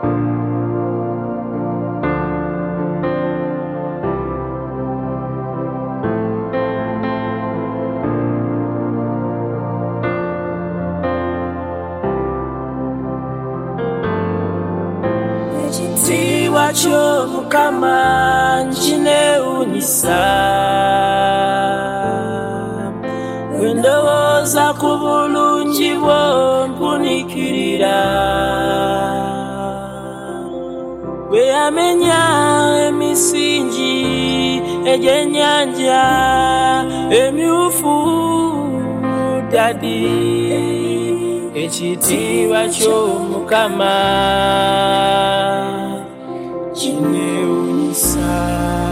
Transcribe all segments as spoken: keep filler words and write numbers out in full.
Tiwacho mukama njine unisa Wendoza kubulungi bwo mpunikirira We amenya emisingi ejenyanja emyufu dadi Ekitiwacho mukama Jine unisa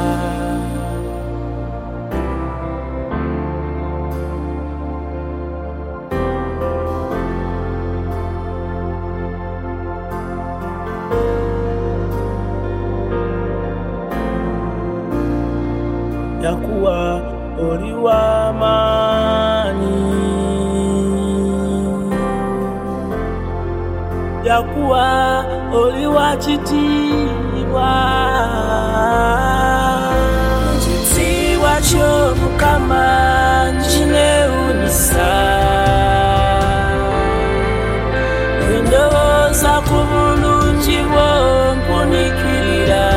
Yakuwa oliwa mani Yakuwa oliwa chitiwa Chitiwacho mukama njine unisa Wendoza kubulungi bwo mpunikirira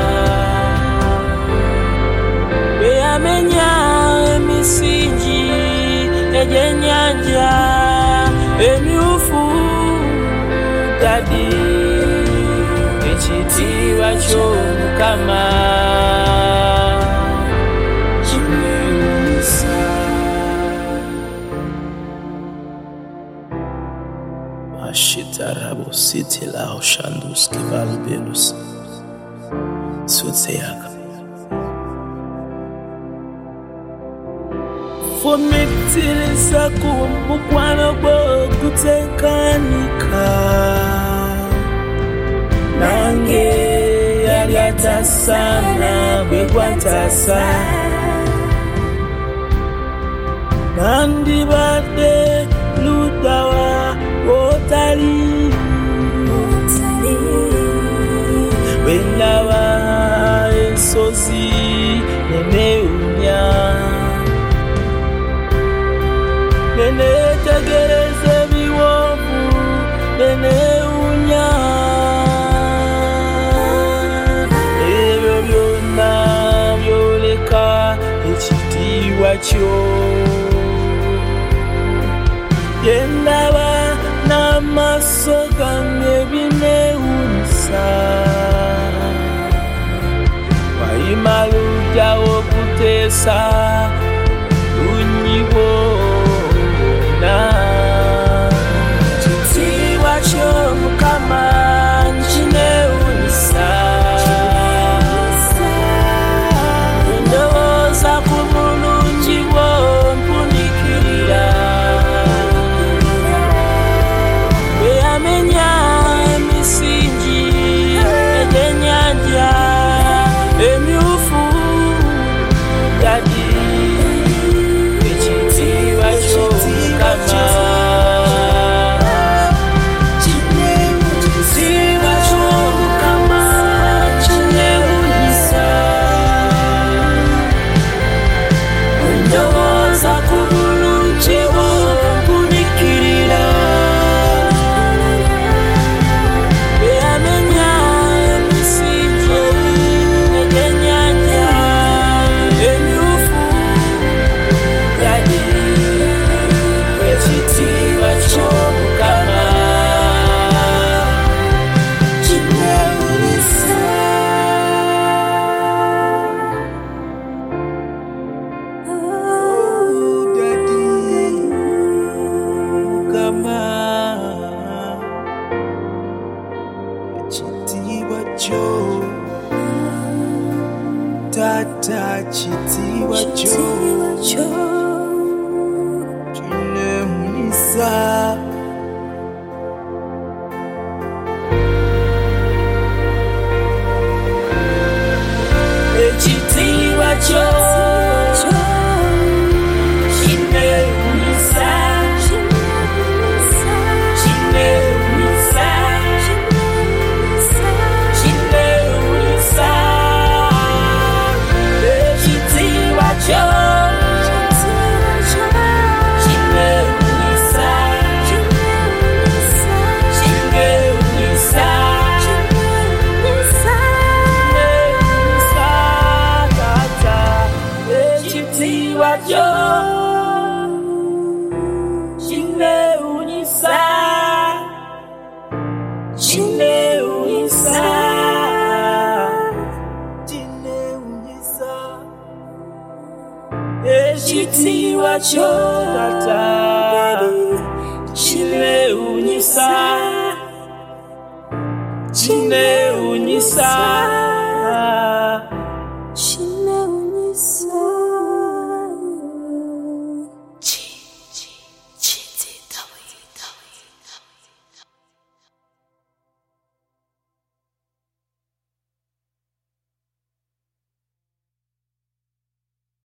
We amenya emisingi ejenyanja emyufu dadi Ekitiwacho mukama Jine unisa Ashitarabo siti lao shandus kival belus Sutseyaka Fomitilisa kumbukwano bo kutekanika Nange yaliata sana bekwatasa Nandi bade ludawa otali Wendawa ensozi neneunya Nene tegereze biwovu neneunya Ebyo byonna byoleka ekitiwacho Yendaba n'amaaso gange binewunyisa Wayima lujawo kuteesa lunyibo Chitiwacho mukama njine unisa Wendoza kubulungi bwo mpunikirira We amenya emisingi ejenyanja emyufu dadi Ekitiwacho mukama Chitiwacho Tata Chitiwacho Jine unisa Chitiwacho chitiwacho tata chineunyisa chineunyisa